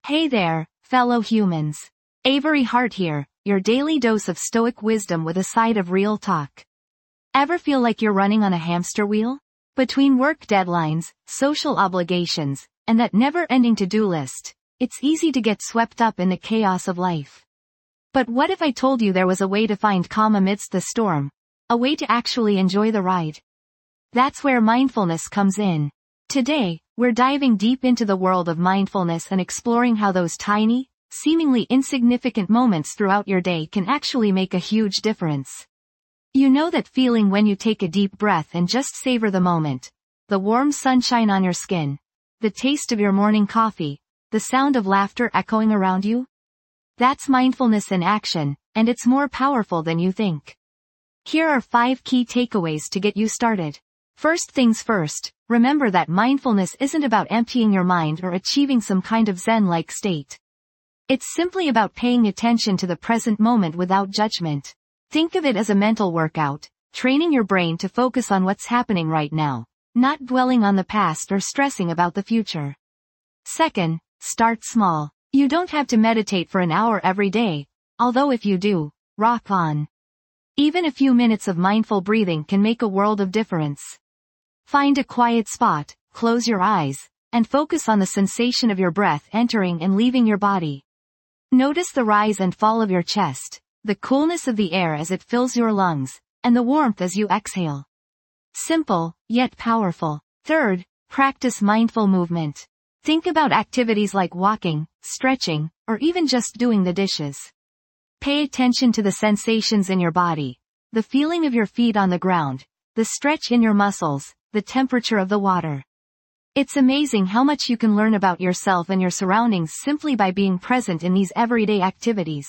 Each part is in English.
Hey there, fellow humans. Avery Hart here, your daily dose of stoic wisdom with a side of real talk. Ever feel like you're running on a hamster wheel? Between work deadlines, social obligations, and that never-ending to-do list, it's easy to get swept up in the chaos of life. But what if I told you there was a way to find calm amidst the storm? A way to actually enjoy the ride? That's where mindfulness comes in. Today, we're diving deep into the world of mindfulness and exploring how those tiny, seemingly insignificant moments throughout your day can actually make a huge difference. You know that feeling when you take a deep breath and just savor the moment. The warm sunshine on your skin. The taste of your morning coffee. The sound of laughter echoing around you? That's mindfulness in action, and it's more powerful than you think. Here are 5 key takeaways to get you started. First things first, remember that mindfulness isn't about emptying your mind or achieving some kind of Zen-like state. It's simply about paying attention to the present moment without judgment. Think of it as a mental workout, training your brain to focus on what's happening right now, not dwelling on the past or stressing about the future. Second, start small. You don't have to meditate for an hour every day, although if you do, rock on. Even a few minutes of mindful breathing can make a world of difference. Find a quiet spot, close your eyes, and focus on the sensation of your breath entering and leaving your body. Notice the rise and fall of your chest, the coolness of the air as it fills your lungs, and the warmth as you exhale. Simple, yet powerful. Third, practice mindful movement. Think about activities like walking, stretching, or even just doing the dishes. Pay attention to the sensations in your body, the feeling of your feet on the ground, the stretch in your muscles, the temperature of the water. It's amazing how much you can learn about yourself and your surroundings simply by being present in these everyday activities.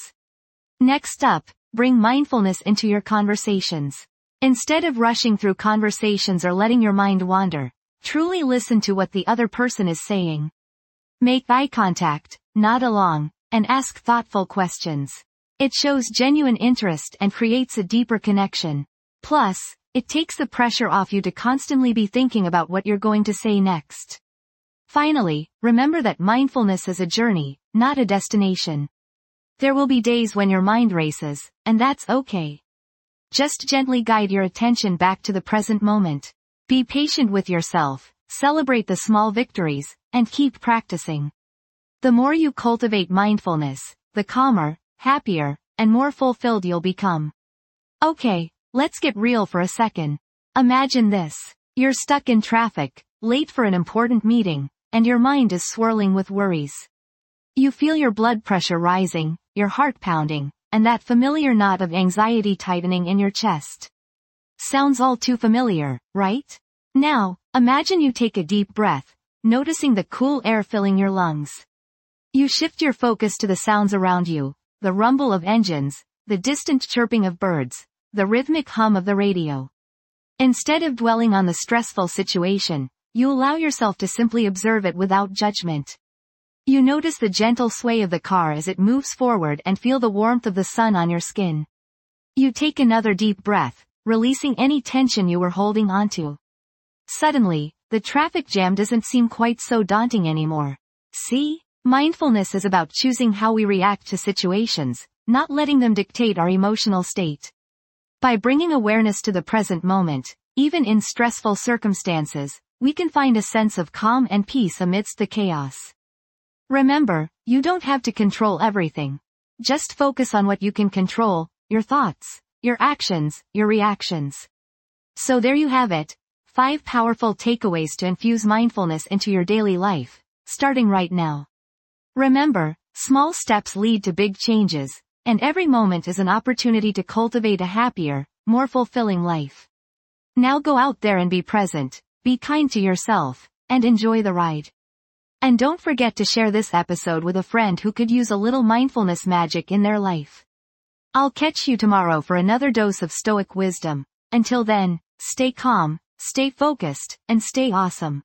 Next up, bring mindfulness into your conversations. Instead of rushing through conversations or letting your mind wander, truly listen to what the other person is saying. Make eye contact, nod along, and ask thoughtful questions. It shows genuine interest and creates a deeper connection. Plus, it takes the pressure off you to constantly be thinking about what you're going to say next. Finally, remember that mindfulness is a journey, not a destination. There will be days when your mind races, and that's okay. Just gently guide your attention back to the present moment. Be patient with yourself, celebrate the small victories, and keep practicing. The more you cultivate mindfulness, the calmer, happier, and more fulfilled you'll become. Okay, let's get real for a second. Imagine this. You're stuck in traffic, late for an important meeting, and your mind is swirling with worries. You feel your blood pressure rising, your heart pounding, and that familiar knot of anxiety tightening in your chest. Sounds all too familiar, right? Now, imagine you take a deep breath, noticing the cool air filling your lungs. You shift your focus to the sounds around you, the rumble of engines, the distant chirping of birds, the rhythmic hum of the radio. Instead of dwelling on the stressful situation, you allow yourself to simply observe it without judgment. You notice the gentle sway of the car as it moves forward and feel the warmth of the sun on your skin. You take another deep breath, releasing any tension you were holding onto. Suddenly, the traffic jam doesn't seem quite so daunting anymore. See? Mindfulness is about choosing how we react to situations, not letting them dictate our emotional state. By bringing awareness to the present moment, even in stressful circumstances, we can find a sense of calm and peace amidst the chaos. Remember, you don't have to control everything. Just focus on what you can control, your thoughts, your actions, your reactions. So there you have it, 5 powerful takeaways to infuse mindfulness into your daily life, starting right now. Remember, small steps lead to big changes, and every moment is an opportunity to cultivate a happier, more fulfilling life. Now go out there and be present, be kind to yourself, and enjoy the ride. And don't forget to share this episode with a friend who could use a little mindfulness magic in their life. I'll catch you tomorrow for another dose of stoic wisdom. Until then, stay calm, stay focused, and stay awesome.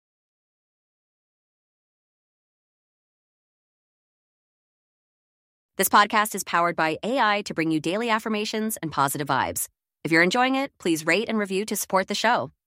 This podcast is powered by AI to bring you daily affirmations and positive vibes. If you're enjoying it, please rate and review to support the show.